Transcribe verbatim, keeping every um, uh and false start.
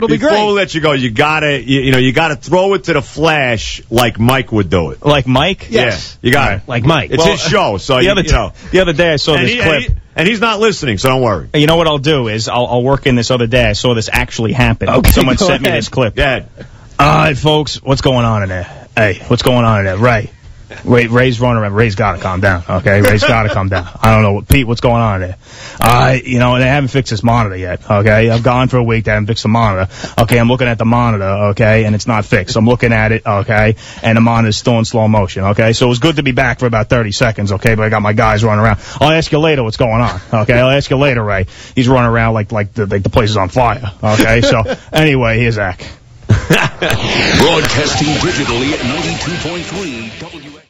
It'll be before great. we let you go, you gotta, you, you know, you gotta throw it to the Flash like Mike would do it. Like Mike? Yes. Yeah, you got Right. it. Like Mike. It's Well, his show, so the you, other you know. the other day I saw And, this he, clip. and, he, and he's not listening, so don't worry. You know what I'll do is I'll, I'll work in this other day. I saw this actually happen. Okay, Someone go sent me ahead. this clip. Yeah. All right, folks, what's going on in there? Hey, what's going on in there? Ray. Ray Ray's running around. Ray's got to calm down, okay? Ray's got to calm down. I don't know. Pete, what's going on in there? All right, you know, they haven't fixed this monitor yet, okay? I've gone for a week. They haven't fixed the monitor. Okay, I'm looking at the monitor, okay, and it's not fixed. I'm looking at it, okay, and the monitor's still in slow motion, okay? So it was good to be back for about thirty seconds, okay, but I got my guys running around. I'll ask you later what's going on, okay? I'll ask you later, Ray. He's running around like like the, like the place is on fire, okay? So anyway, here's Zach. Broadcasting digitally at ninety-two point three W